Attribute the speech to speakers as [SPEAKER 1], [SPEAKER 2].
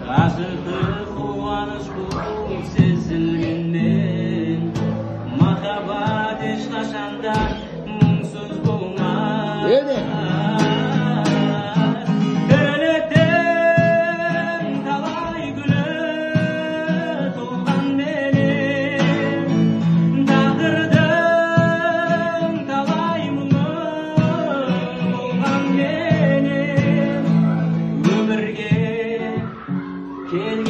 [SPEAKER 1] Бақытты қуаныш болып сезілгенмен, махаббат ешқашанда мұңсыз болмас. Тірліктің талай гүлі толғанменен, тағдырдың талай мұңы болғанменен, өмірге келген